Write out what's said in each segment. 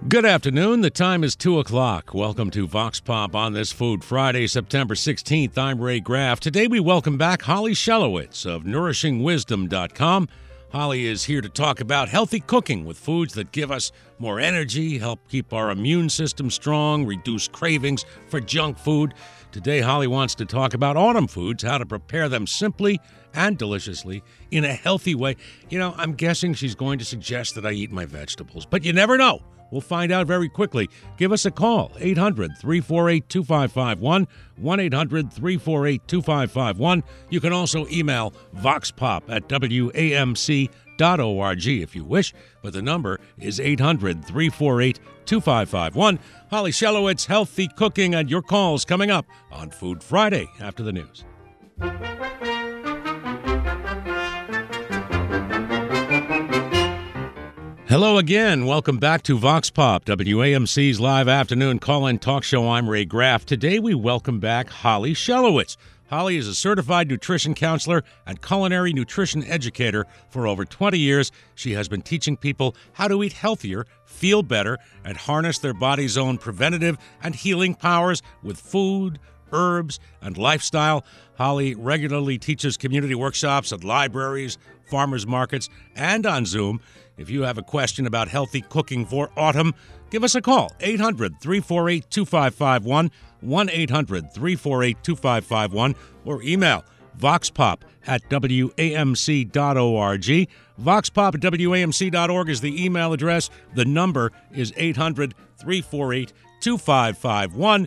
Good afternoon. The time is 2 o'clock. Welcome to Vox Pop on this Food Friday, September 16th. I'm Ray Graff. Today we welcome back Holly Shelowitz of NourishingWisdom.com. Holly is here to talk about healthy cooking with foods that give us more energy, help keep our immune system strong, reduce cravings for junk food. Today, Holly wants to talk about autumn foods, how to prepare them simply and deliciously in a healthy way. You know, I'm guessing she's going to suggest that I eat my vegetables, but you never know. We'll find out very quickly. Give us a call, 800-348-2551, 1-800-348-2551. You can also email voxpop@wamc.org if you wish, but the number is 800-348-2551. Holly Shelowitz, healthy cooking, and your calls coming up on Food Friday after the news. Hello again. Welcome back to Vox Pop, WAMC's live afternoon call-in talk show. I'm Ray Graff. Today we welcome back Holly Shelowitz. Holly is a certified nutrition counselor and culinary nutrition educator for over 20 years. She has been teaching people how to eat healthier, feel better, and harness their body's own preventative and healing powers with food, herbs, and lifestyle. Holly regularly teaches community workshops at libraries, farmers markets, and on Zoom. If you have a question about healthy cooking for autumn, give us a call, 800-348-2551, 1-800-348-2551, or email voxpop@wamc.org. Voxpop@wamc.org is the email address. The number is 800-348-2551.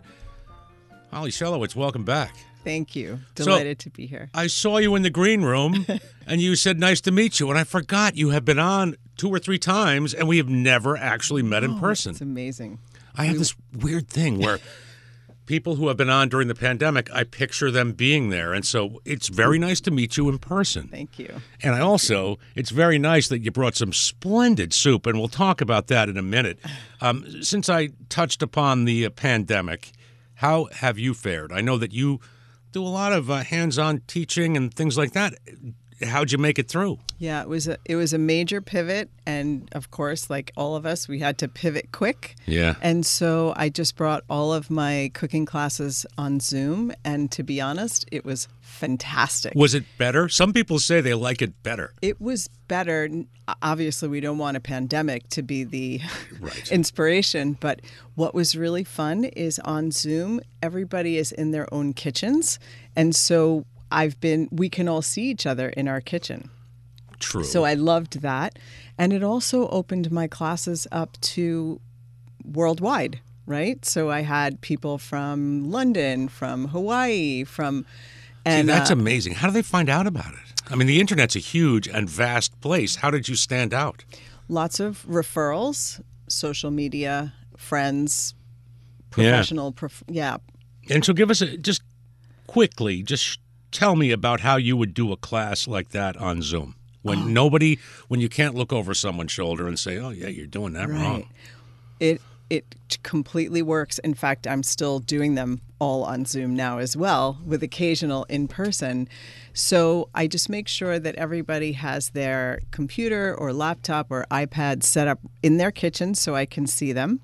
Holly Shelowitz, welcome back. Thank you. Delighted to be here. I saw you in the green room, and you said, nice to meet you. And I forgot you have been on 2 or 3 times, and we have never actually met in person. It's amazing. I have this weird thing where people who have been on during the pandemic, I picture them being there. And so it's very nice to meet you in person. Thank you. And it's very nice that you brought some splendid soup, and we'll talk about that in a minute. Since I touched upon the pandemic, how have you fared? I know that you do a lot of hands-on teaching and things like that. How'd you make it through? Yeah, it was a major pivot, and of course, like all of us, we had to pivot quick. Yeah. And so I just brought all of my cooking classes on Zoom, and to be honest, it was fantastic. Was it better? Some people say they like it better. It was better. Obviously, we don't want a pandemic to be the right. inspiration, but what was really fun is on Zoom, everybody is in their own kitchens, and so we can all see each other in our kitchen. True. So I loved that. And it also opened my classes up to worldwide, right? So I had people from London, from Hawaii, See, that's amazing. How do they find out about it? I mean, the internet's a huge and vast place. How did you stand out? Lots of referrals, social media, friends, professional. Yeah. And so give us just quickly, tell me about how you would do a class like that on Zoom when you can't look over someone's shoulder and say, oh, yeah, you're doing that wrong. It completely works. In fact, I'm still doing them all on Zoom now as well, with occasional in person. So I just make sure that everybody has their computer or laptop or iPad set up in their kitchen so I can see them.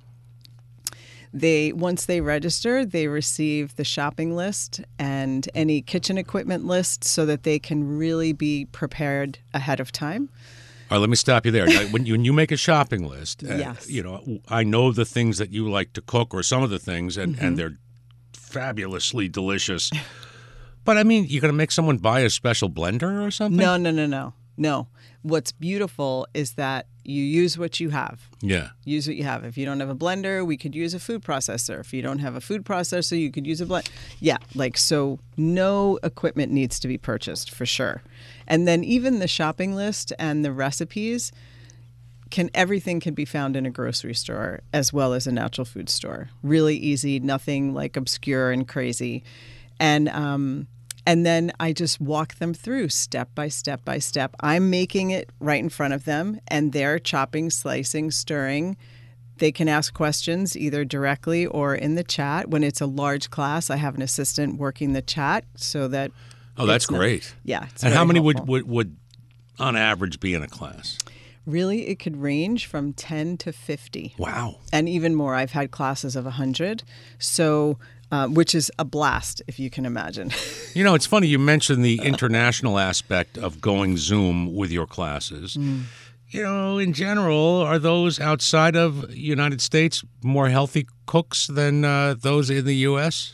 Once they register, they receive the shopping list and any kitchen equipment list so that they can really be prepared ahead of time. All right, let me stop you there. Now, when you make a shopping list, yes. I know the things that you like to cook or some of the things, and they're fabulously delicious. But, I mean, you're going to make someone buy a special blender or something? No. What's beautiful is that you use what you have. Yeah. Use what you have. If you don't have a blender, we could use a food processor. If you don't have a food processor, you could use a blender. Yeah, so no equipment needs to be purchased for sure. And then even the shopping list and the recipes, everything can be found in a grocery store as well as a natural food store. Really easy, nothing like obscure and crazy. And then I just walk them through step by step by step. I'm making it right in front of them, and they're chopping, slicing, stirring. They can ask questions either directly or in the chat. When it's a large class, I have an assistant working the chat so that... Oh, that's great. Yeah. And how many would on average be in a class? Really, it could range from 10 to 50. Wow. And even more. I've had classes of 100, so which is a blast, if you can imagine. You know, it's funny you mentioned the international aspect of going Zoom with your classes. You know, in general, are those outside of United States more healthy cooks than those in the U.S.?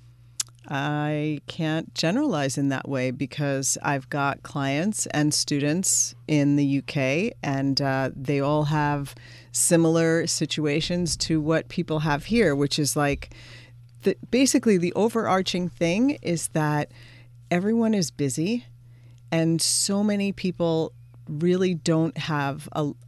I can't generalize in that way because I've got clients and students in the UK, and they all have similar situations to what people have here, which is like basically the overarching thing is that everyone is busy, and so many people really don't have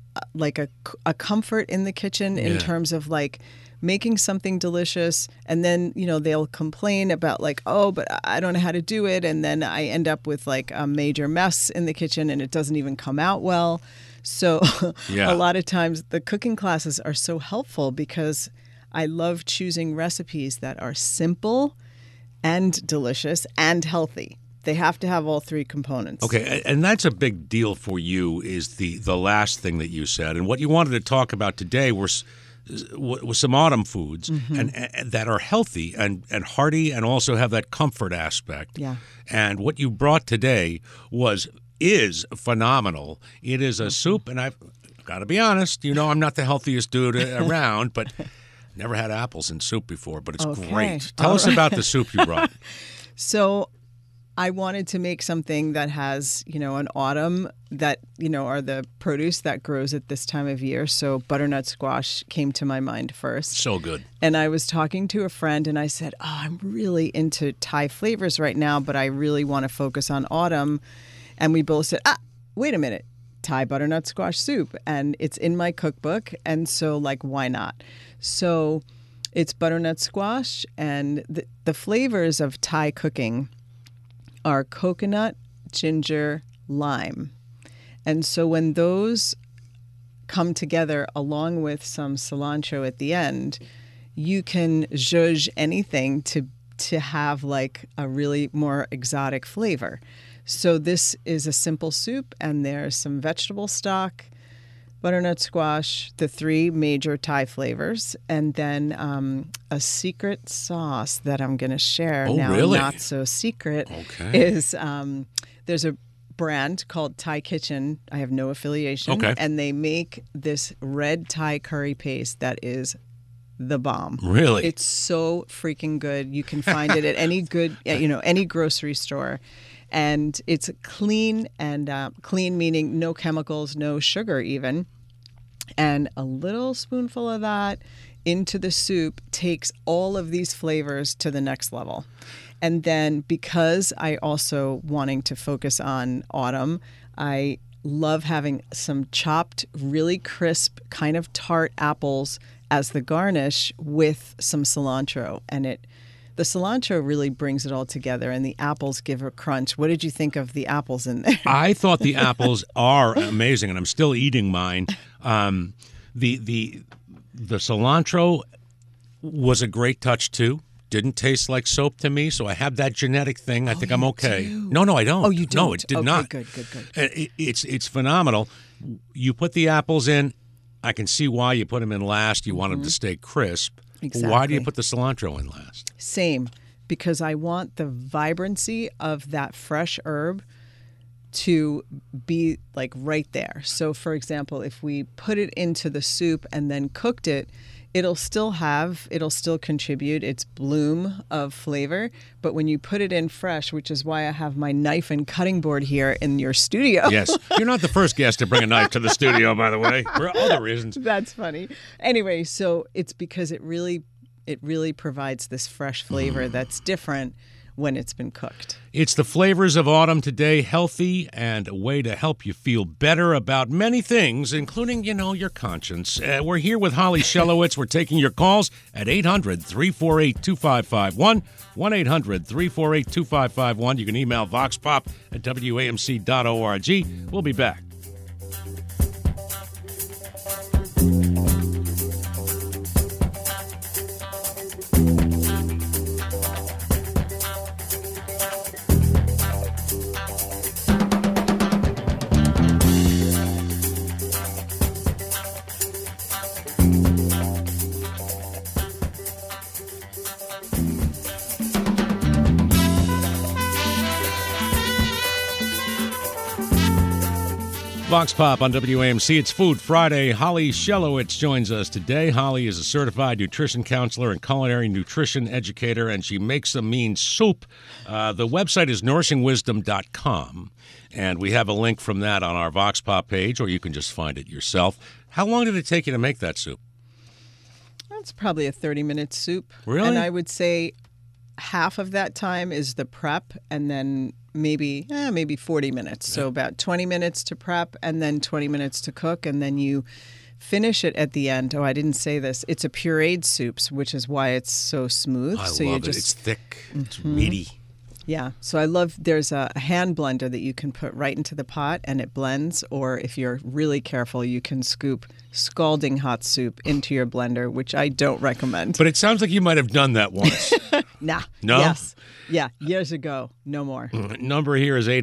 a comfort in the kitchen in terms of like making something delicious, and then they'll complain about like, oh, but I don't know how to do it, and then I end up with like a major mess in the kitchen and it doesn't even come out well. So a lot of times the cooking classes are so helpful because I love choosing recipes that are simple and delicious and healthy. They have to have all three components. Okay, and that's a big deal for you is the last thing that you said. And what you wanted to talk about today was some autumn foods and that are healthy and hearty and also have that comfort aspect. Yeah. And what you brought today is phenomenal. It is a soup, and I've got to be honest, I'm not the healthiest dude around, but never had apples in soup before, but it's great. Tell us about the soup you brought. So I wanted to make something that has, an autumn that, are the produce that grows at this time of year. So butternut squash came to my mind first. So good. And I was talking to a friend and I said, I'm really into Thai flavors right now, but I really want to focus on autumn. And we both said, wait a minute, Thai butternut squash soup. And it's in my cookbook. And so why not? So it's butternut squash, and the flavors of Thai cooking are coconut, ginger, lime. And so when those come together along with some cilantro at the end, you can zhuzh anything to have like a really more exotic flavor. So this is a simple soup, and there's some vegetable stock, butternut squash, the three major Thai flavors, and then a secret sauce that I'm going to share now. Really? Not so secret is there's a brand called Thai Kitchen. I have no affiliation. And they make this red Thai curry paste that is the bomb. Really? It's so freaking good. You can find it at any good, any grocery store. And it's clean, and clean meaning no chemicals, no sugar even. And a little spoonful of that into the soup takes all of these flavors to the next level. And then because I also wanting to focus on autumn, I love having some chopped, really crisp, kind of tart apples as the garnish with some cilantro. And the cilantro really brings it all together, and the apples give a crunch. What did you think of the apples in there? I thought the apples are amazing, and I'm still eating mine. The cilantro was a great touch too. Didn't taste like soap to me, so I have that genetic thing. I think I'm okay. Do? No, I don't. Oh, you don't? No, it did not. Good. It's phenomenal. You put the apples in. I can see why you put them in last. You want them to stay crisp. Exactly. Why do you put the cilantro in last? Same, because I want the vibrancy of that fresh herb to be like right there. So, for example, if we put it into the soup and then cooked it, it'll still contribute its bloom of flavor. But when you put it in fresh, which is why I have my knife and cutting board here in your studio. Yes. You're not the first guest to bring a knife to the studio, by the way, for other reasons. That's funny. Anyway, so it's because it really provides this fresh flavor that's different when it's been cooked. It's the flavors of autumn today, healthy and a way to help you feel better about many things, including, your conscience. We're here with Holly Shelowitz. We're taking your calls at 800-348-2551, 1-800-348-2551. You can email voxpop@wamc.org. We'll be back. Vox Pop on WAMC. It's Food Friday. Holly Shelowitz joins us today. Holly is a certified nutrition counselor and culinary nutrition educator, and she makes a mean soup. The website is nourishingwisdom.com, and we have a link from that on our Vox Pop page, or you can just find it yourself. How long did it take you to make that soup? That's probably a 30-minute soup. Really? And I would say half of that time is the prep, and then maybe 40 minutes. So about 20 minutes to prep and then 20 minutes to cook, and then you finish it at the end. Oh, I didn't say this. It's a pureed soup, which is why it's so smooth. I so love it. It's thick. It's meaty. Yeah. So I love, there's a hand blender that you can put right into the pot and it blends. Or if you're really careful, you can scoop scalding hot soup into your blender, which I don't recommend. But it sounds like you might have done that once. Nah. No? Yes. Yeah. Years ago. No more. Number here is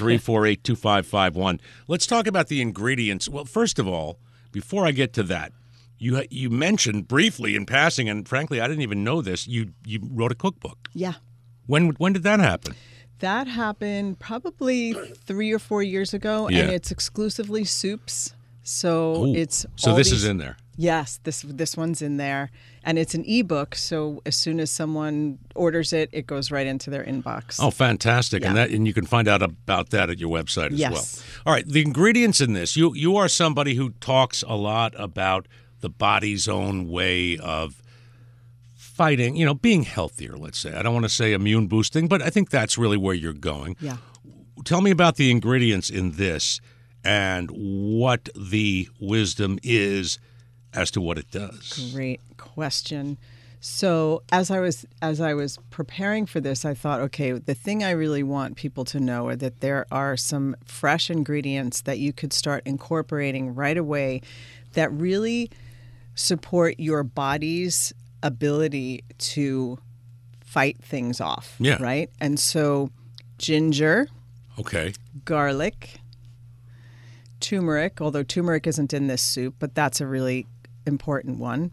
800-348-2551. Let's talk about the ingredients. Well, first of all, before I get to that, you mentioned briefly in passing, and frankly, I didn't even know this, you wrote a cookbook. Yeah. When did that happen? That happened probably 3 or 4 years ago, Yeah. and it's exclusively soups. So Ooh. it's So all this these- is in there. Yes, this one's in there, and it's an ebook. So as soon as someone orders it, it goes right into their inbox. Oh, fantastic! Yeah. And you can find out about that at your website as Yes. well. All right, the ingredients in this. You are somebody who talks a lot about the body's own way of fighting, being healthier, let's say. I don't want to say immune boosting, but I think that's really where you're going. Yeah. Tell me about the ingredients in this and what the wisdom is as to what it does. Great question. So as I was preparing for this, I thought, okay, the thing I really want people to know are that there are some fresh ingredients that you could start incorporating right away that really support your body's ability to fight things off. Yeah. Right? And so ginger, Okay. garlic, turmeric, although turmeric isn't in this soup, but that's a really important one.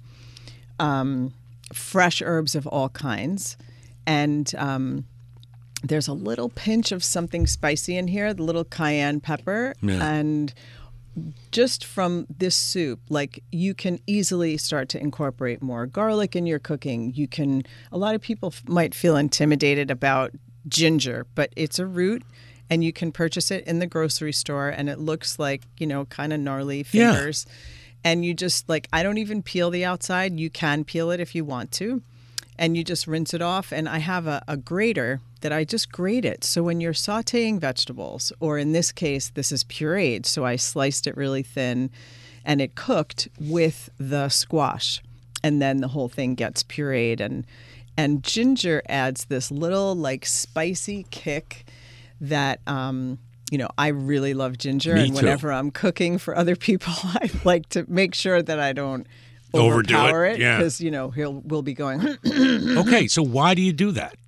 Fresh herbs of all kinds. And there's a little pinch of something spicy in here, the little cayenne pepper. Yeah. And just from this soup, like, you can easily start to incorporate more garlic in your cooking. A lot of people might feel intimidated about ginger, but it's a root, and you can purchase it in the grocery store, and it looks like, kind of gnarly fingers. And you just, I don't even peel the outside. You can peel it if you want to. And you just rinse it off. And I have a grater that I just grate it. So when you're sautéing vegetables, or in this case, this is pureed. So I sliced it really thin, and it cooked with the squash. And then the whole thing gets pureed. And ginger adds this little, spicy kick that, I really love ginger. Me and too. whenever I'm cooking for other people, I like to make sure that I don't Overdo it, overpower it, yeah. because we'll be going. Okay, so why do you do that?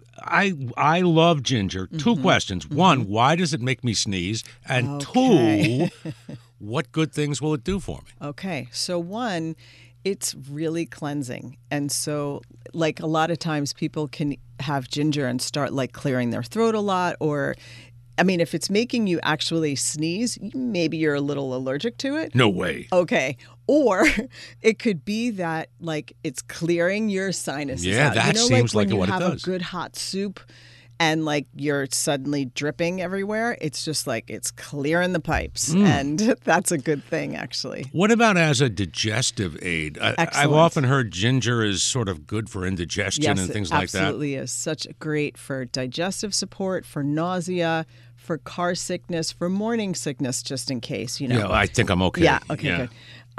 I love ginger. Two questions. One, why does it make me sneeze? And Okay. two, what good things will it do for me? Okay, so one, it's really cleansing, and so a lot of times people can have ginger and start clearing their throat a lot, or if it's making you actually sneeze, maybe you're a little allergic to it. No way. Okay. Or it could be that it's clearing your sinuses Yeah, out. that seems like when what it you does. have a good hot soup and you're suddenly dripping everywhere, it's just it's clearing the pipes. And that's a good thing, actually. What about as a digestive aid? I've Excellent. often heard ginger is sort of good for indigestion Yes, and things it like that. absolutely is. Such great for digestive support, for nausea, for car sickness, for morning sickness, just in case, Yeah, I think I'm okay. Yeah, okay, good.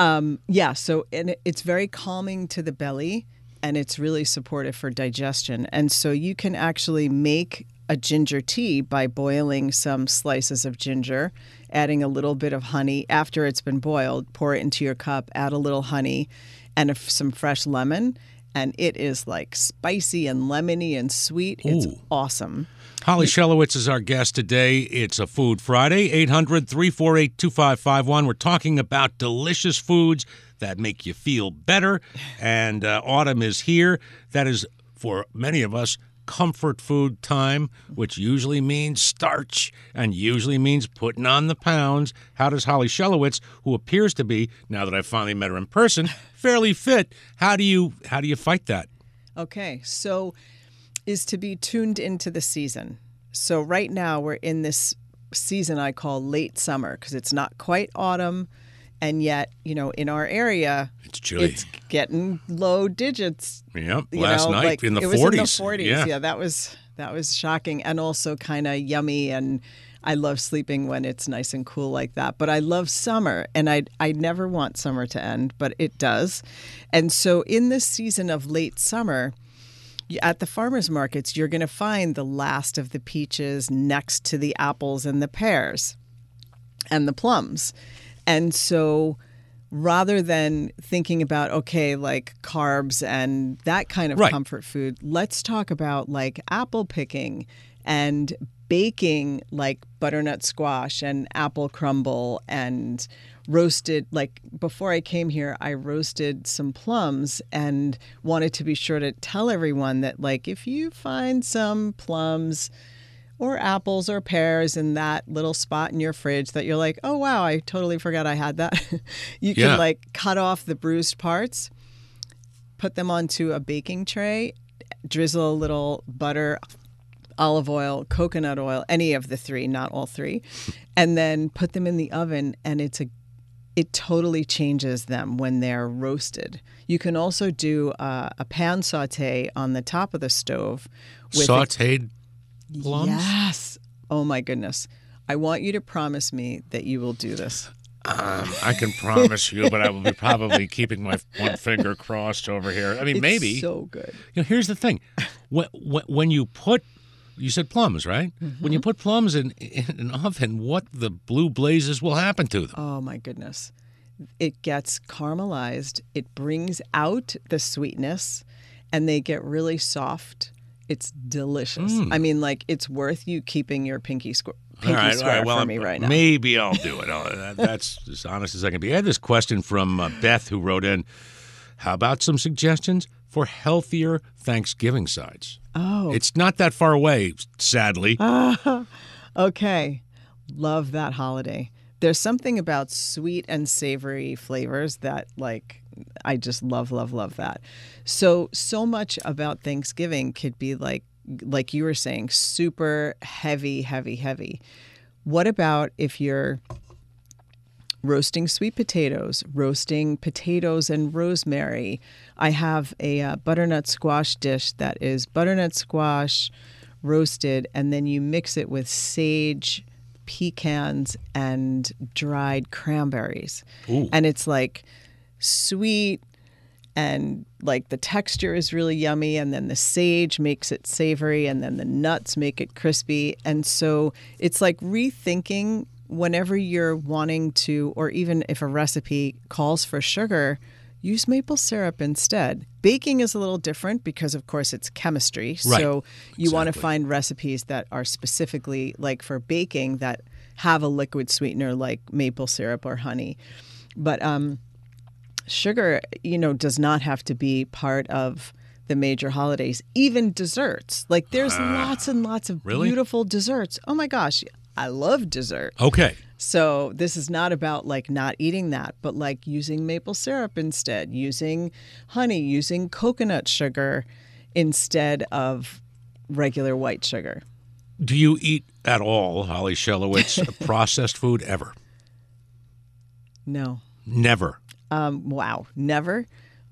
So it's very calming to the belly, and it's really supportive for digestion. And so you can actually make a ginger tea by boiling some slices of ginger, adding a little bit of honey. After it's been boiled, pour it into your cup, add a little honey and some fresh lemon, and it is spicy and lemony and sweet. It's Ooh. awesome. Holly Shelowitz is our guest today. It's a Food Friday, 800-348-2551. We're talking about delicious foods that make you feel better, and autumn is here. That is, for many of us, comfort food time, which usually means starch and usually means putting on the pounds. How does Holly Shelowitz, who appears to be, now that I finally met her in person, fairly fit, how do you fight that? Okay, so is to be tuned into the season. So right now we're in this season I call late summer because it's not quite autumn. And yet, in our area, it's chilly. It's getting low digits. Yep. Last night in the 40s. It was in the 40s. Yeah, that was shocking and also kind of yummy. And I love sleeping when it's nice and cool like that. But I love summer, and I never want summer to end, but it does. And so in this season of late summer, at the farmers markets, you're going to find the last of the peaches next to the apples and the pears and the plums. And so rather than thinking about, okay, like carbs and that kind of comfort food, let's talk about like apple picking and baking, like butternut squash and apple crumble and roasted. Like before I came here, I roasted some plums and wanted to be sure to tell everyone that, like, if you find some plums or apples or pears in that little spot in your fridge that you're like, oh, wow, I totally forgot I had that. You can like cut off the bruised parts, put them onto a baking tray, drizzle a little butter, olive oil, coconut oil, any of the three, not all three, and then put them in the oven. And it totally changes them when they're roasted. You can also do a pan saute on the top of the stove. With sauteed plums? Yes. Oh, my goodness. I want you to promise me that you will do this. I can promise you, but I will be probably keeping my one finger crossed over here. I mean, maybe. It's so good. Here's the thing. When you put, you said plums, right? Mm-hmm. When you put plums in an oven, what the blue blazes will happen to them? Oh, my goodness. It gets caramelized. It brings out the sweetness, and they get really soft. It's delicious. I mean, like, it's worth you keeping your pinky square well, for me right now. Maybe I'll do it. That's as honest as I can be. I had this question from Beth, who wrote in, how about some suggestions for healthier Thanksgiving sides? Oh. It's not that far away, sadly. Okay. Love that holiday. There's something about sweet and savory flavors that, like, I just love, love, love that. So much about Thanksgiving could be like you were saying, super heavy, heavy, heavy. What about if you're roasting sweet potatoes, roasting potatoes and rosemary? I have a butternut squash dish that is butternut squash roasted, and then you mix it with sage, pecans, and dried cranberries. Ooh. And it's like sweet, and like the texture is really yummy, and then the sage makes it savory, and then the nuts make it crispy. And so it's like rethinking whenever you're wanting to, or even if a recipe calls for sugar, use maple syrup instead. Baking is a little different because, of course, it's chemistry. Right. So you want to find recipes that are specifically like for baking that have a liquid sweetener like maple syrup or honey. But sugar, does not have to be part of the major holidays, even desserts. Like there's lots and lots of beautiful desserts. Oh my gosh, I love dessert. Okay. So this is not about like not eating that, but like using maple syrup instead, using honey, using coconut sugar instead of regular white sugar. Do you eat at all, Holly Shelowitz, processed food ever? No. Never. Wow. Never.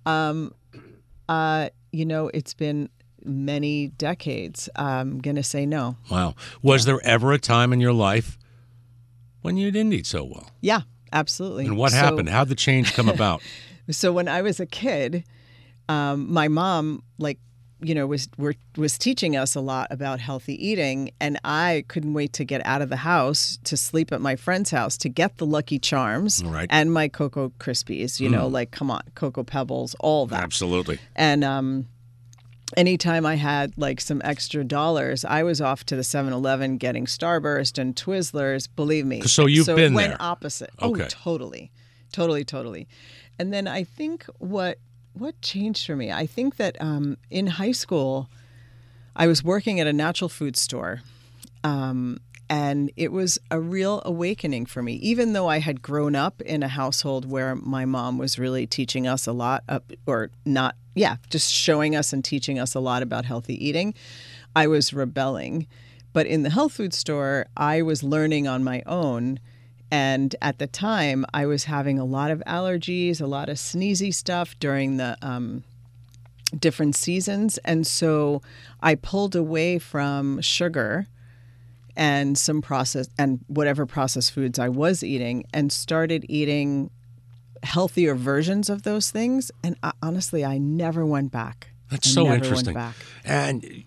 It's been many decades. I'm going to say no. Wow. Was there ever a time in your life when you didn't eat so well? Yeah, absolutely. And what happened? How'd the change come about? So when I was a kid, my mom, was teaching us a lot about healthy eating, and I couldn't wait to get out of the house to sleep at my friend's house to get the Lucky Charms and my Cocoa Krispies, come on, Cocoa Pebbles, all that. Absolutely. And anytime I had like some extra dollars, I was off to the 7-Eleven getting Starburst and Twizzlers, believe me. So you've been there. Went opposite. Okay. Oh, totally. Totally. And then I think what changed for me? I think that in high school, I was working at a natural food store. And it was a real awakening for me, even though I had grown up in a household where my mom was really teaching us a lot, just showing us and teaching us a lot about healthy eating. I was rebelling. But in the health food store, I was learning on my own. And at the time, I was having a lot of allergies, a lot of sneezy stuff during the different seasons. And so I pulled away from sugar and some processed and whatever processed foods I was eating, and started eating healthier versions of those things. And honestly, I never went back. That's so interesting. And,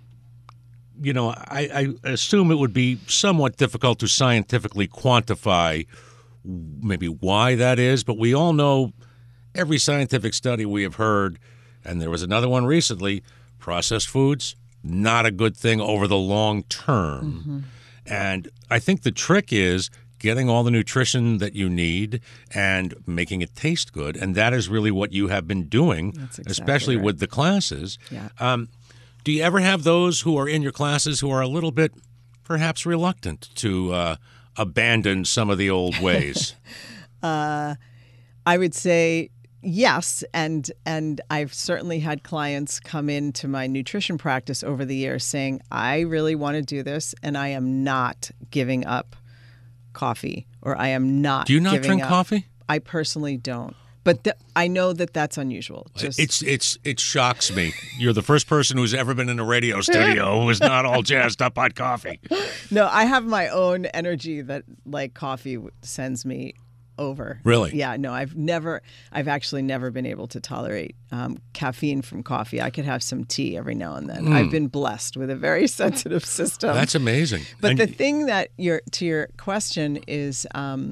I assume it would be somewhat difficult to scientifically quantify maybe why that is, but we all know every scientific study we have heard, and there was another one recently, processed foods, not a good thing over the long term. Mm-hmm. And I think the trick is getting all the nutrition that you need and making it taste good. And that is really what you have been doing, exactly, especially right, with the classes. Yeah. Do you ever have those who are in your classes who are a little bit perhaps reluctant to abandon some of the old ways? I would say yes, and I've certainly had clients come into my nutrition practice over the years saying, I really want to do this, and I am not giving up coffee, or I am not. Do you not drink coffee? I personally don't, but I know that that's unusual. It shocks me. You're the first person who's ever been in a radio studio who is not all jazzed up on coffee. No, I have my own energy that like coffee sends me over. Really? Yeah, no, I've actually never been able to tolerate caffeine from coffee. I could have some tea every now and then. I've been blessed with a very sensitive system. That's amazing. But the thing that to your question is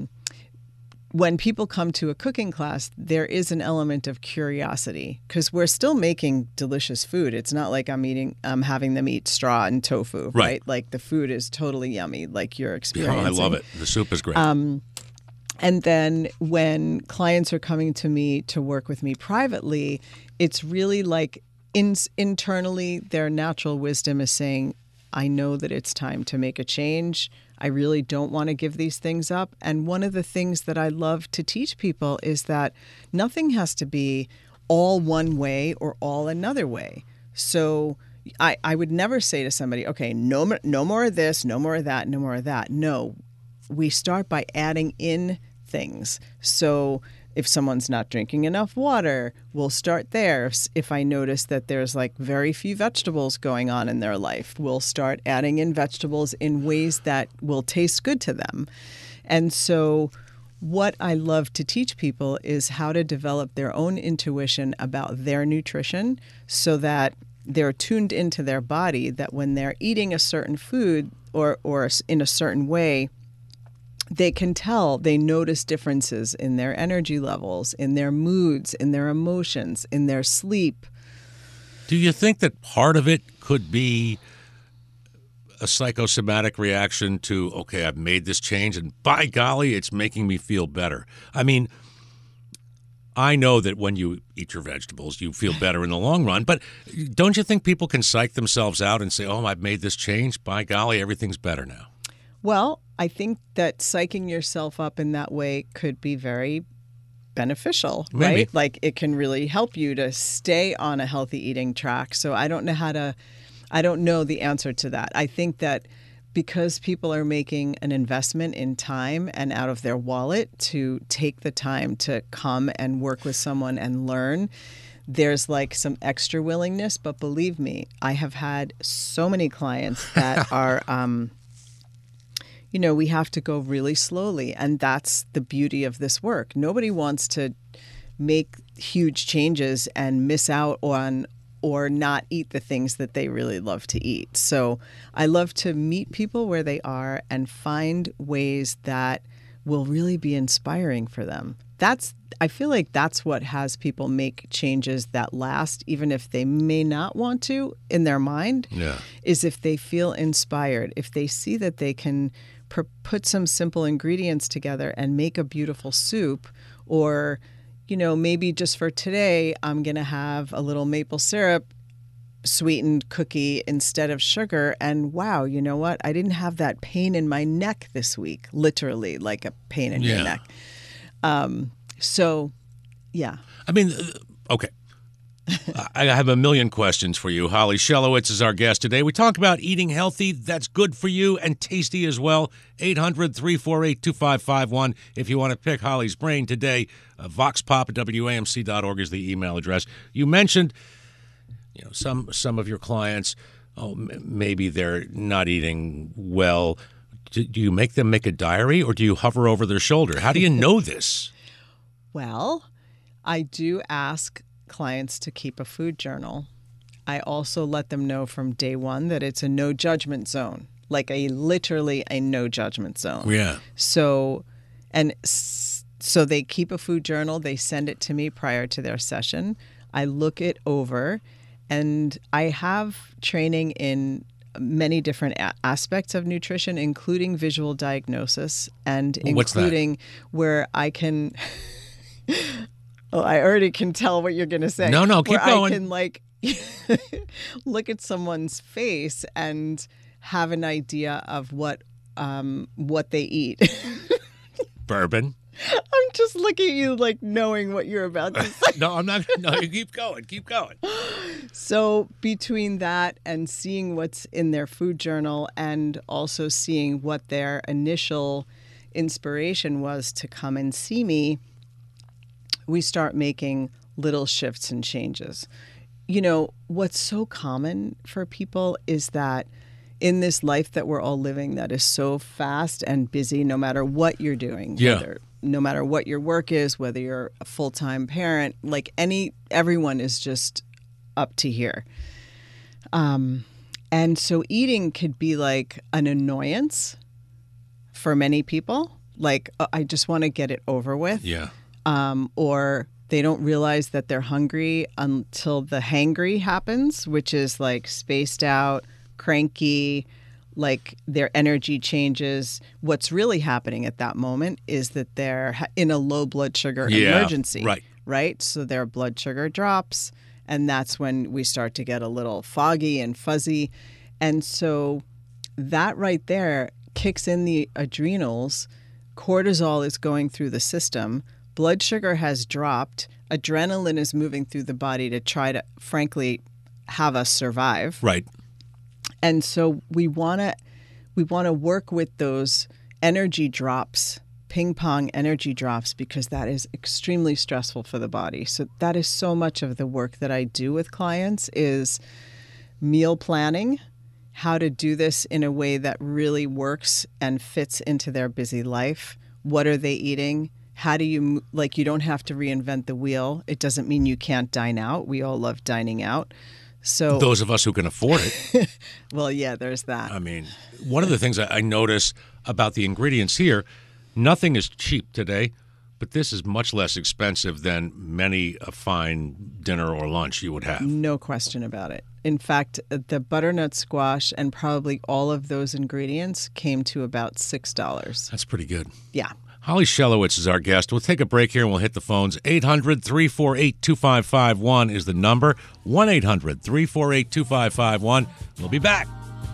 when people come to a cooking class, there is an element of curiosity because we're still making delicious food. It's not like I'm having them eat straw and tofu, right? Like the food is totally yummy, like you're experiencing. Oh, I love it. The soup is great. And then when clients are coming to me to work with me privately, it's really like internally their natural wisdom is saying, I know that it's time to make a change. I really don't want to give these things up. And one of the things that I love to teach people is that nothing has to be all one way or all another way. So I would never say to somebody, okay, no more of this, no more of that, no more of that. No, we start by adding in things. So if someone's not drinking enough water, we'll start there. If I notice that there's like very few vegetables going on in their life, we'll start adding in vegetables in ways that will taste good to them. And so what I love to teach people is how to develop their own intuition about their nutrition so that they're tuned into their body, that when they're eating a certain food or in a certain way, they can tell, they notice differences in their energy levels, in their moods, in their emotions, in their sleep. Do you think that part of it could be a psychosomatic reaction to, okay, I've made this change and by golly, it's making me feel better? I mean, I know that when you eat your vegetables, you feel better in the long run, but don't you think people can psych themselves out and say, oh, I've made this change, by golly, everything's better now? Well, I think that psyching yourself up in that way could be very beneficial, Maybe. Right? Like it can really help you to stay on a healthy eating track. So I don't know the answer to that. I think that because people are making an investment in time and out of their wallet to take the time to come and work with someone and learn, there's like some extra willingness. But believe me, I have had so many clients that are we have to go really slowly. And that's the beauty of this work. Nobody wants to make huge changes and miss out on or not eat the things that they really love to eat. So I love to meet people where they are and find ways that will really be inspiring for them. I feel like that's what has people make changes that last, even if they may not want to in their mind, is if they feel inspired, if they see that they can put some simple ingredients together and make a beautiful soup, or maybe just for today, I'm going to have a little maple syrup sweetened cookie instead of sugar. And wow, you know what? I didn't have that pain in my neck this week, literally like a pain in your neck. So, yeah. I mean, okay. I have a million questions for you. Holly Shelowitz is our guest today. We talk about eating healthy that's good for you and tasty as well. 800-348-2551 if you want to pick Holly's brain today. voxpop@wamc.org is the email address. You mentioned, some of your clients, maybe they're not eating well. Do you make them make a diary, or do you hover over their shoulder? How do you know this? Well, I do ask clients to keep a food journal. I also let them know from day one that it's a no judgment zone, like literally a no judgment zone. Yeah. So they keep a food journal. They send it to me prior to their session. I look it over, and I have training in many different aspects of nutrition, including visual diagnosis, and including where I can. Oh, I already can tell what you're going to say. No, keep going. I can look at someone's face and have an idea of what they eat. Bourbon. I'm just looking at you like knowing what you're about to say. No, I'm not. No, you keep going. Keep going. So between that and seeing what's in their food journal, and also seeing what their initial inspiration was to come and see me, we start making little shifts and changes. What's so common for people is that in this life that we're all living that is so fast and busy, no matter what you're doing, no matter what your work is, whether you're a full-time parent, everyone is just up to here. And so eating could be like an annoyance for many people. Like, I just want to get it over with. Yeah. Or they don't realize that they're hungry until the hangry happens, which is like spaced out, cranky, like their energy changes. What's really happening at that moment is that they're in a low blood sugar emergency. Right? So their blood sugar drops, and that's when we start to get a little foggy and fuzzy. And so that right there kicks in the adrenals. Cortisol is going through the system. Blood sugar has dropped. Adrenaline is moving through the body to try to, frankly, have us survive. Right. And so we want to work with those energy drops, ping pong energy drops, because that is extremely stressful for the body. So that is so much of the work that I do with clients is meal planning, how to do this in a way that really works and fits into their busy life. What are they eating? How do you, you don't have to reinvent the wheel. It doesn't mean you can't dine out. We all love dining out. So those of us who can afford it. Well, yeah, there's that. I mean, one of the things I notice about the ingredients here, nothing is cheap today, but this is much less expensive than many a fine dinner or lunch you would have. No question about it. In fact, the butternut squash and probably all of those ingredients came to about $6. That's pretty good. Yeah. Holly Shelowitz is our guest. We'll take a break here and we'll hit the phones. 800-348-2551 is the number. 1-800-348-2551. We'll be back.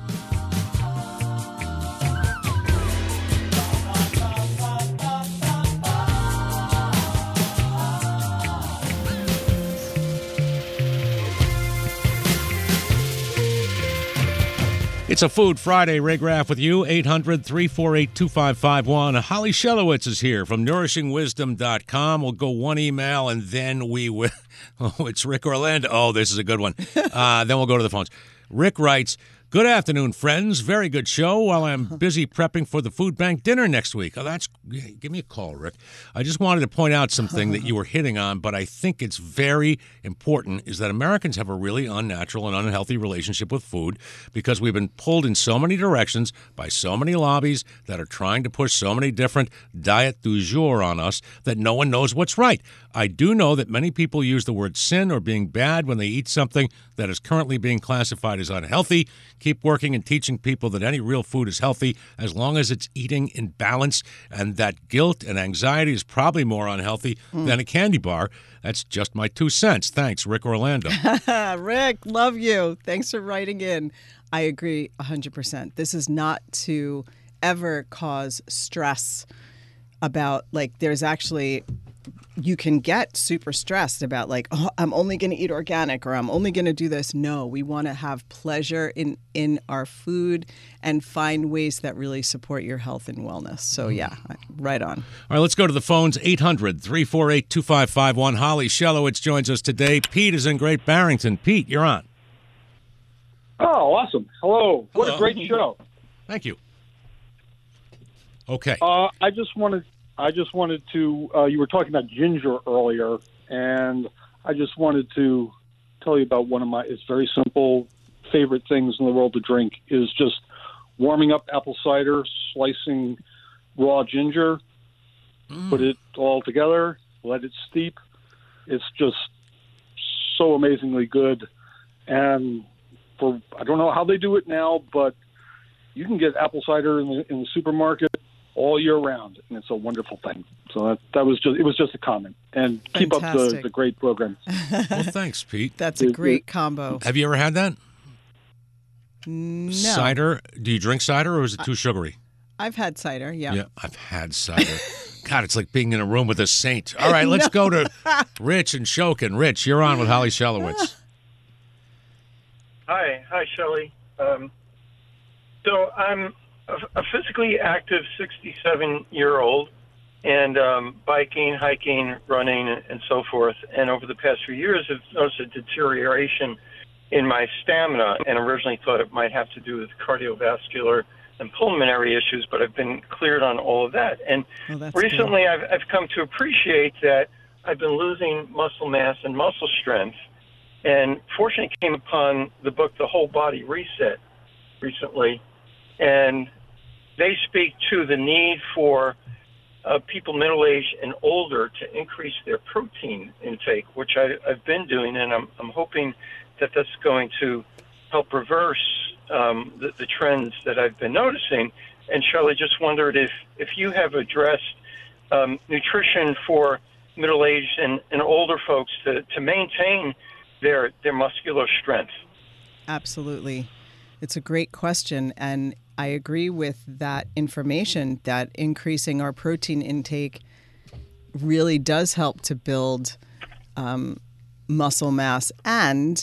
It's a Food Friday. Ray Graff with you, 800-348-2551. Holly Shelowitz is here from nourishingwisdom.com. We'll go one email, and then we will. Oh, it's Rick Orlando. Oh, this is a good one. Then we'll go to the phones. Rick writes, "Good afternoon, friends. Very good show while I'm busy prepping for the food bank dinner next week." Oh, give me a call, Rick. I just wanted to point out something that you were hitting on, but I think it's very important, is that Americans have a really unnatural and unhealthy relationship with food because we've been pulled in so many directions by so many lobbies that are trying to push so many different diet du jour on us that no one knows what's right. I do know that many people use the word sin or being bad when they eat something that is currently being classified as unhealthy. Keep working and teaching people that any real food is healthy as long as it's eating in balance, and that guilt and anxiety is probably more unhealthy than a candy bar. That's just my 2 cents. Thanks, Rick Orlando. Rick, love you. Thanks for writing in. I agree 100%. This is not to ever cause stress about, like, there's actually, you can get super stressed about, like, oh, I'm only going to eat organic or I'm only going to do this. No, we want to have pleasure in our food and find ways that really support your health and wellness. So, yeah, right on. All right, let's go to the phones. 800-348-2551. Holly Shelowitz joins us today. Pete is in Great Barrington. Pete, you're on. Oh, awesome. Hello. What Hello. a great show. Thank you. Okay. I just wanted to, you were talking about ginger earlier, and I just wanted to tell you about one of my, it's very simple, favorite things in the world to drink is just warming up apple cider, slicing raw ginger, put it all together, let it steep. It's just so amazingly good. And I don't know how they do it now, but you can get apple cider in the supermarket all year round, and it's a wonderful thing. So it was just a comment. And keep up the great program. Well, thanks, Pete. That's a great combo. Have you ever had that? No. Cider? Do you drink cider, or is it too sugary? I've had cider, yeah. Yeah, I've had cider. God, it's like being in a room with a saint. All right, let's go to Rich and Shokin. Rich, you're on with Holly Shelowitz. Hi, Shelley. So I'm a physically active 67-year-old, and biking, hiking, running, and so forth. And over the past few years, I've noticed a deterioration in my stamina, and originally thought it might have to do with cardiovascular and pulmonary issues, but I've been cleared on all of that. And recently, I've come to appreciate that I've been losing muscle mass and muscle strength, and fortunately came upon the book The Whole Body Reset recently, and they speak to the need for people middle-aged and older to increase their protein intake, which I've been doing, and I'm hoping that that's going to help reverse the trends that I've been noticing. And Shelley, just wondered if you have addressed nutrition for middle-aged and older folks to maintain their muscular strength. Absolutely. It's a great question, and I agree with that information that increasing our protein intake really does help to build muscle mass, and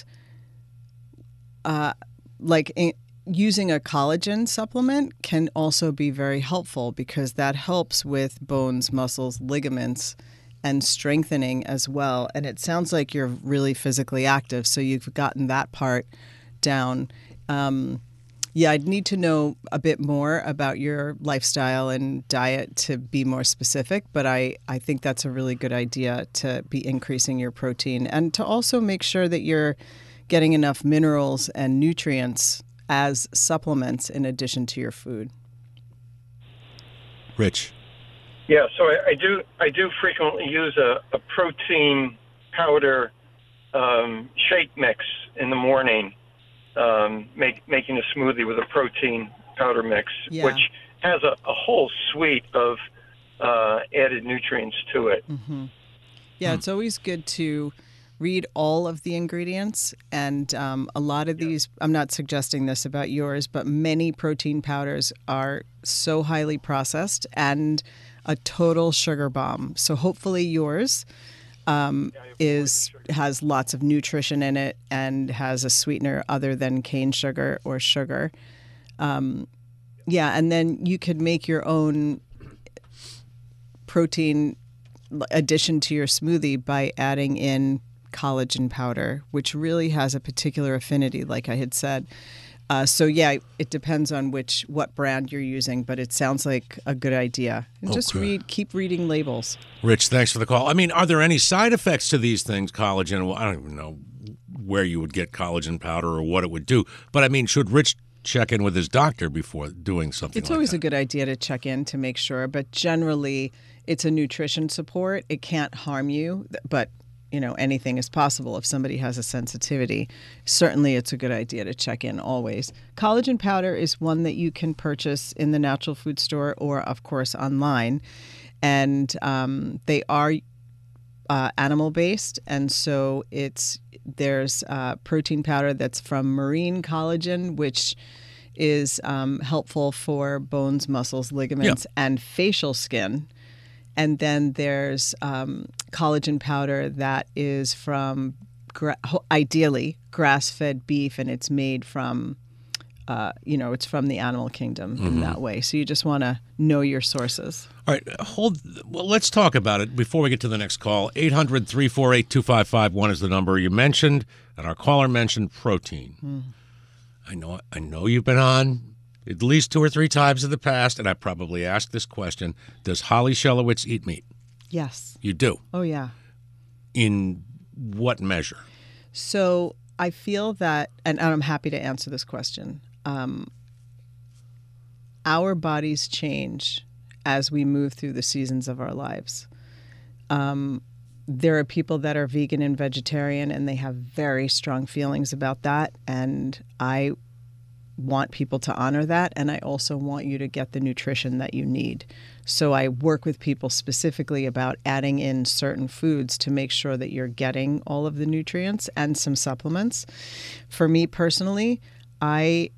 using a collagen supplement can also be very helpful because that helps with bones, muscles, ligaments, and strengthening as well. And it sounds like you're really physically active, so you've gotten that part down. Yeah, I'd need to know a bit more about your lifestyle and diet to be more specific, but I think that's a really good idea to be increasing your protein and to also make sure that you're getting enough minerals and nutrients as supplements in addition to your food. Rich. Yeah, so I do frequently use a protein powder shake mix in the morning. Making a smoothie with a protein powder mix, which has a whole suite of added nutrients to it. Mm-hmm. Yeah, it's always good to read all of the ingredients, and a lot of these, I'm not suggesting this about yours, but many protein powders are so highly processed and a total sugar bomb. So hopefully yours has lots of nutrition in it and has a sweetener other than cane sugar or sugar. And then you could make your own protein addition to your smoothie by adding in collagen powder, which really has a particular affinity, like I had said. It depends on what brand you're using, but it sounds like a good idea. And just keep reading labels. Rich, thanks for the call. I mean, are there any side effects to these things, collagen? Well, I don't even know where you would get collagen powder or what it would do. But I mean, should Rich check in with his doctor before doing something It's always a good idea to check in to make sure, but generally it's a nutrition support. It can't harm you, but anything is possible if somebody has a sensitivity. Certainly, it's a good idea to check in always. Collagen powder is one that you can purchase in the natural food store or, of course, online. And they are animal-based, and so there's protein powder that's from marine collagen, which is helpful for bones, muscles, ligaments, and facial skin. And then there's collagen powder that is from, ideally, grass-fed beef, and it's made from, it's from the animal kingdom in that way. So you just want to know your sources. All right, let's talk about it before we get to the next call. 800-348-2551 is the number you mentioned, and our caller mentioned protein. I know you've been on at least 2 or 3 times in the past, and I probably asked this question. Does Holly Shellowitz eat meat? Yes. You do? Oh, yeah. In what measure? So I feel that, and I'm happy to answer this question, our bodies change as we move through the seasons of our lives. There are people that are vegan and vegetarian, and they have very strong feelings about that, and I want people to honor that, and I also want you to get the nutrition that you need. So I work with people specifically about adding in certain foods to make sure that you're getting all of the nutrients and some supplements. For me personally, I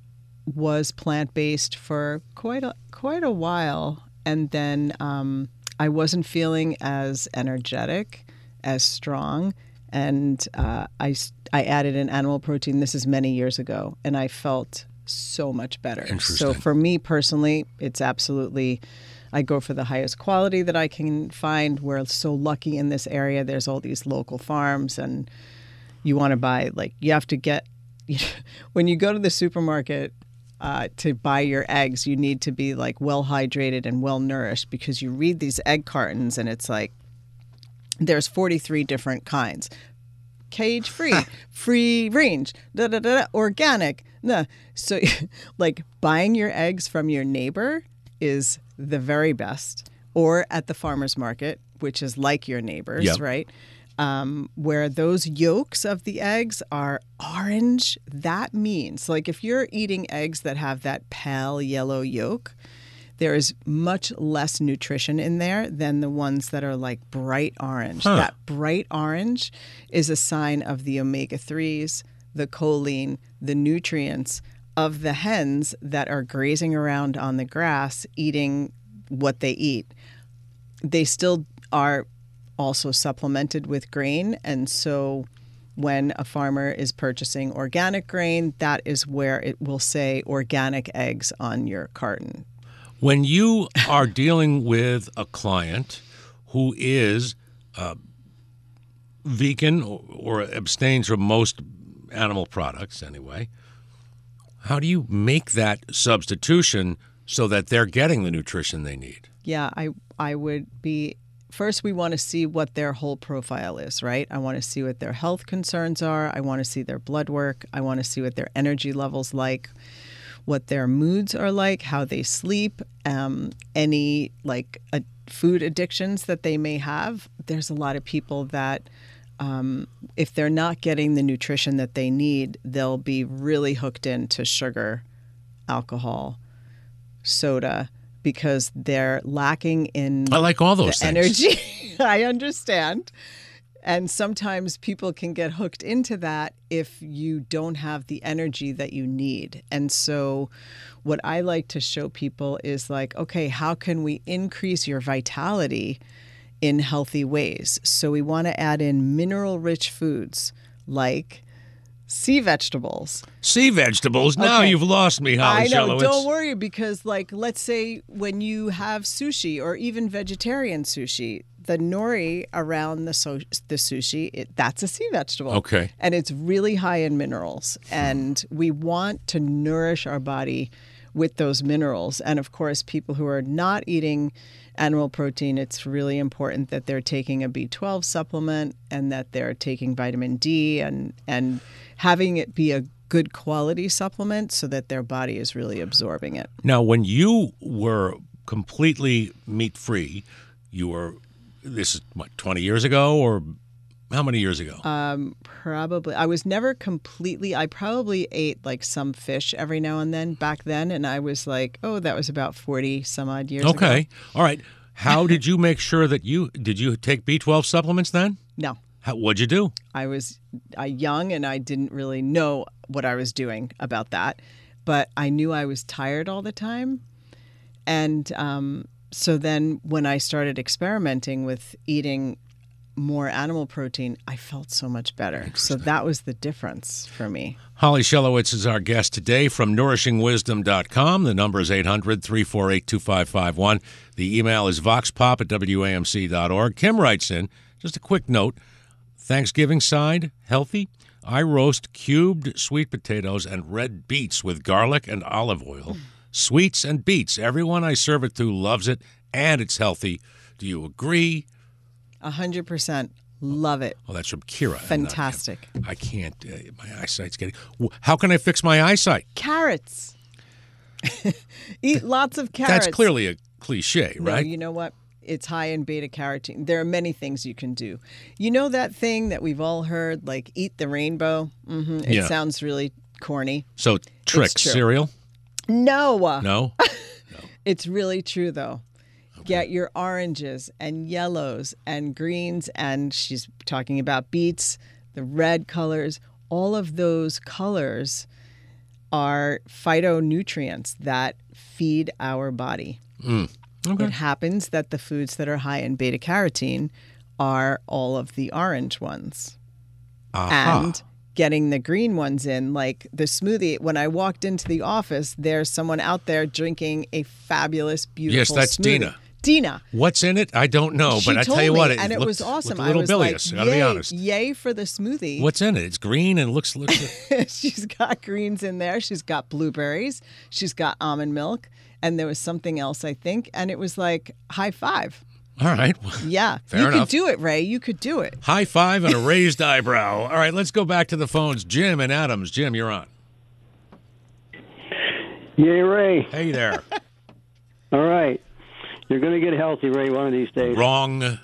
was plant-based for quite a while, and then I wasn't feeling as energetic, as strong, and I added in animal protein. This is many years ago, and I felt so much better. So for me personally, it's absolutely, I go for the highest quality that I can find. We're so lucky in this area. There's all these local farms, and you want to buy, you have to get, when you go to the supermarket to buy your eggs, you need to be well hydrated and well nourished, because you read these egg cartons and it's there's 43 different kinds. Cage free, free range, organic. Nah. So buying your eggs from your neighbor is the very best, or at the farmer's market, which is like your neighbor's, right? Where those yolks of the eggs are orange. That means, if you're eating eggs that have that pale yellow yolk, there is much less nutrition in there than the ones that are bright orange. That bright orange is a sign of the omega-3s, the choline, the nutrients of the hens that are grazing around on the grass eating what they eat. They still are also supplemented with grain, and so when a farmer is purchasing organic grain, that is where it will say organic eggs on your carton. When you are dealing with a client who is vegan or abstains from most animal products anyway, how do you make that substitution so that they're getting the nutrition they need? Yeah, I would be, first we want to see what their whole profile is, right? I want to see what their health concerns are. I want to see their blood work. I want to see what their energy level's like, what their moods are like, how they sleep, any food addictions that they may have. There's a lot of people that if they're not getting the nutrition that they need, they'll be really hooked into sugar, alcohol, soda, because they're lacking in I like all those things. Energy. I understand. And sometimes people can get hooked into that if you don't have the energy that you need. And so what I like to show people is okay, how can we increase your vitality in healthy ways? So we want to add in mineral-rich foods like sea vegetables. Sea vegetables? Now you've lost me, Holly Shellowitz. I know. Don't worry, because let's say when you have sushi or even vegetarian sushi, the nori around the sushi, that's a sea vegetable. Okay. And it's really high in minerals. And we want to nourish our body with those minerals. And of course, people who are not eating animal protein, it's really important that they're taking a B12 supplement and that they're taking vitamin D and having it be a good quality supplement so that their body is really absorbing it. Now, when you were completely meat-free, this is 20 years ago, or How many years ago? Probably. I was never completely. I probably ate like some fish every now and then back then, and I was like, oh, that was about 40 some odd years ago. Okay. All right. How did you make sure that did you take B12 supplements then? No. What'd you do? I was young and I didn't really know what I was doing about that, but I knew I was tired all the time. And so then when I started experimenting with eating more animal protein, I felt so much better. So that was the difference for me. Holly Shelowitz is our guest today from nourishingwisdom.com. The number is 800-348-2551. The email is voxpop@wamc.org. Kim writes in, just a quick note, Thanksgiving side, healthy. I roast cubed sweet potatoes and red beets with garlic and olive oil. Sweets and beets. Everyone I serve it to loves it, and it's healthy. Do you agree? 100%. Love it. Oh, that's from Kira. Fantastic. I can't. My eyesight's getting... How can I fix my eyesight? Carrots. Eat lots of carrots. That's clearly a cliche, No, right? you know what? It's high in beta carotene. There are many things you can do. You know that thing that we've all heard, like eat the rainbow? Mm-hmm. It sounds really corny. So, Trix true. cereal? No. No? It's really true, though. Okay. Get your oranges and yellows and greens, and she's talking about beets, the red colors. All of those colors are phytonutrients that feed our body. Okay. It happens that the foods that are high in beta carotene are all of the orange ones. And getting the green ones in, like the smoothie. When I walked into the office, there's someone out there drinking a fabulous, beautiful Yes, that's smoothie. Dina. Dina. What's in it? I don't know, She but I told tell you me, what, and it was awesome. Looked a little I was bilious, like, gotta be yay, honest. Yay for the smoothie. What's in it? It's green and looks She's got greens in there. She's got blueberries. She's got almond milk. And there was something else, I think. And it was like, high five. All right. Yeah. Fair you enough. could do it, Ray. You could do it. High five and a raised eyebrow. All right, let's go back to the phones. Jim and Adams. Jim, you're on. Yay, Ray. Hey there. All right. You're going to get healthy, Ray, one of these days. Wrong.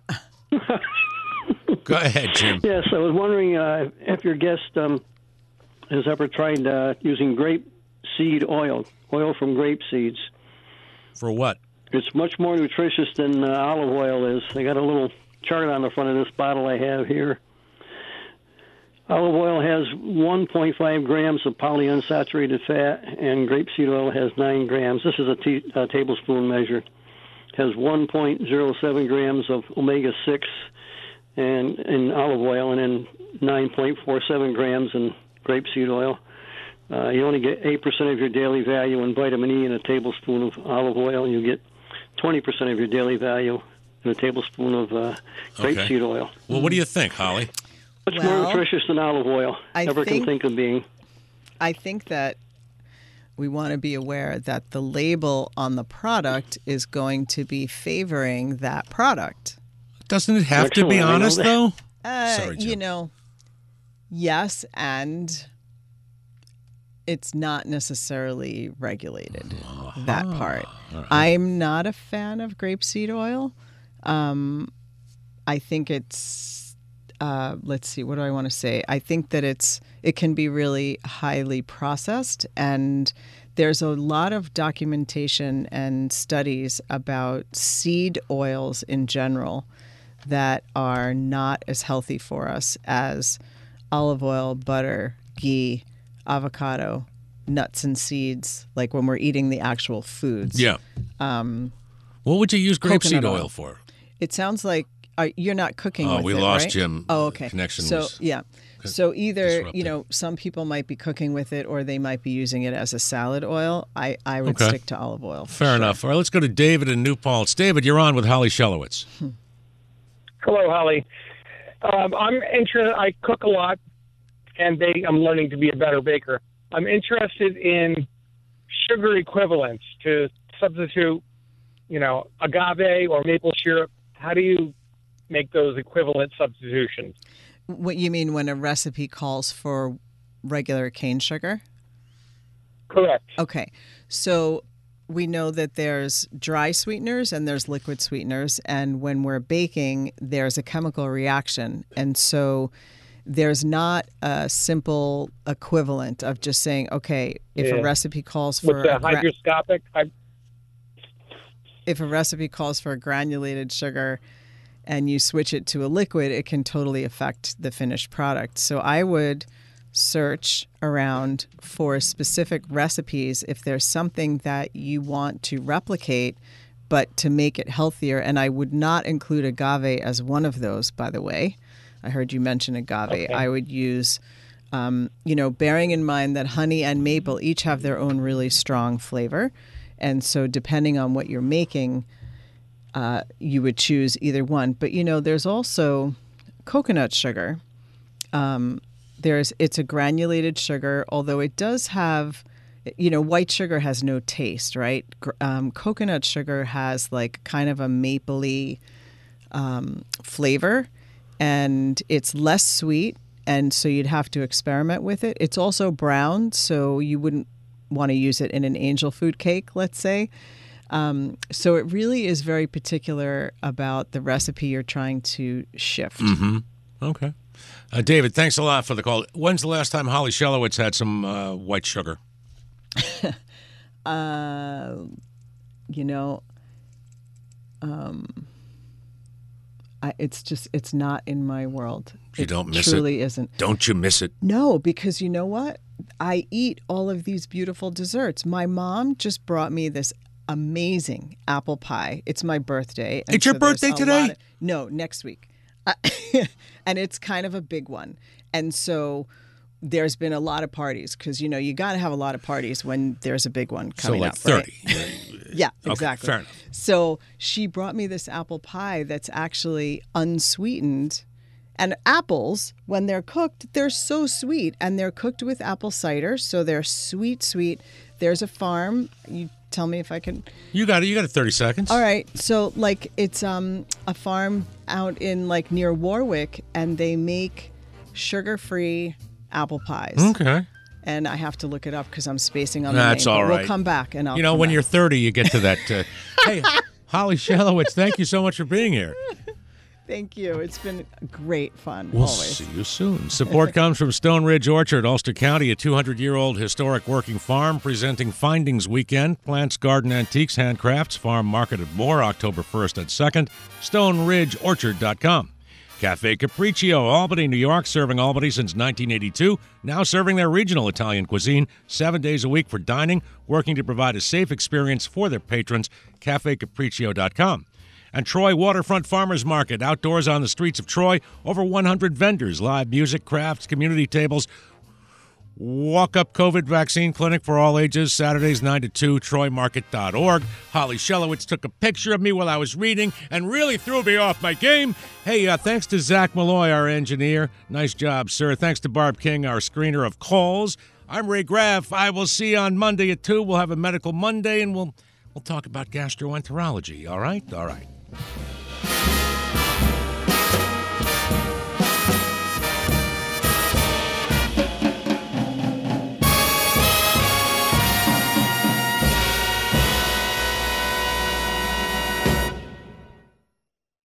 Go ahead, Jim. Yes, I was wondering if your guest has ever tried using grape seed oil from grape seeds. For what? It's much more nutritious than olive oil is. I got a little chart on the front of this bottle I have here. Olive oil has 1.5 grams of polyunsaturated fat, and grapeseed oil has 9 grams. This is a tablespoon measure. Has 1.07 grams of omega-6 in olive oil, and then 9.47 grams in grapeseed oil. You only get 8% of your daily value in vitamin E in a tablespoon of olive oil, and you get 20% of your daily value in a tablespoon of grapeseed oil. Well, what do you think, Holly? Much more nutritious than olive oil ever can think of being. I think that we want to be aware that the label on the product is going to be favoring that product. Doesn't it have to be honest, though? Sorry, Jim. You know, yes, and it's not necessarily regulated, that part. Right. I'm not a fan of grapeseed oil. I think it's, let's see, what do I want to say? I think that it can be really highly processed, and there's a lot of documentation and studies about seed oils in general that are not as healthy for us as olive oil, butter, ghee, avocado, nuts and seeds, like when we're eating the actual foods. Yeah. What would you use grapeseed oil for? It sounds like you're not cooking with it, we lost right? Jim. Oh, okay. Connection so, was yeah. So either, disrupted. some people might be cooking with it or they might be using it as a salad oil. I would stick to olive oil. Fair enough. All right, let's go to David in New Paltz. David, you're on with Holly Shelowitz. Hello, Holly. I'm interested. I cook a lot, and I'm learning to be a better baker. I'm interested in sugar equivalents to substitute, agave or maple syrup. How do you make those equivalent substitutions? What you mean when a recipe calls for regular cane sugar? Correct. Okay. So we know that there's dry sweeteners and there's liquid sweeteners. And when we're baking, there's a chemical reaction. And so there's not a simple equivalent of just saying, okay, if a recipe calls for with the hygroscopic. If a recipe calls for a granulated sugar and you switch it to a liquid, it can totally affect the finished product. So I would search around for specific recipes if there's something that you want to replicate, but to make it healthier. And I would not include agave as one of those, by the way. I heard you mention agave. Okay. I would use, bearing in mind that honey and maple each have their own really strong flavor. And so depending on what you're making, you would choose either one. But, there's also coconut sugar. It's a granulated sugar, although it does have, white sugar has no taste, right? Coconut sugar has like kind of a mapley flavor, and it's less sweet, and so you'd have to experiment with it. It's also brown, so you wouldn't want to use it in an angel food cake, let's say. So it really is very particular about the recipe you're trying to shift. Mm-hmm. Okay. David, thanks a lot for the call. When's the last time Holly Shelowitz had some white sugar? It's not in my world. You don't miss it? It truly isn't. Don't you miss it? No, because you know what? I eat all of these beautiful desserts. My mom just brought me this amazing apple pie. It's my birthday. It's your birthday today? No, next week. And it's kind of a big one. And so there's been a lot of parties because, you got to have a lot of parties when there's a big one coming up. So like 30. Right? Yeah, exactly. Okay, fair enough. So she brought me this apple pie that's actually unsweetened. And apples, when they're cooked, they're so sweet. And they're cooked with apple cider, so they're sweet, sweet. There's a farm. You tell me if I can. You got it. You got it. 30 seconds. All right. So it's a farm out in near Warwick, and they make sugar-free apple pies. Okay. And I have to look it up because I'm spacing on the That's name. all right. We'll come back and I'll. When back. you're 30, you get to that. Hey, Holly Shelowitz, thank you so much for being here. Thank you. It's been great fun. We'll always. see you soon. Support comes from Stone Ridge Orchard, Ulster County, a 200-year-old historic working farm presenting Findings Weekend. Plants, garden antiques, handcrafts, farm market at Moore, October 1st and 2nd. StoneRidgeOrchard.com. Cafe Capriccio, Albany, New York, serving Albany since 1982. Now serving their regional Italian cuisine 7 days a week for dining, working to provide a safe experience for their patrons. CafeCapriccio.com. And Troy Waterfront Farmers Market, outdoors on the streets of Troy. Over 100 vendors, live music, crafts, community tables. Walk-up COVID vaccine clinic for all ages, Saturdays 9 to 2, troymarket.org. Holly Shelowitz took a picture of me while I was reading and really threw me off my game. Hey, thanks to Zach Malloy, our engineer. Nice job, sir. Thanks to Barb King, our screener of calls. I'm Ray Graff. I will see you on Monday at 2. We'll have a Medical Monday, and we'll talk about gastroenterology. All right? All right.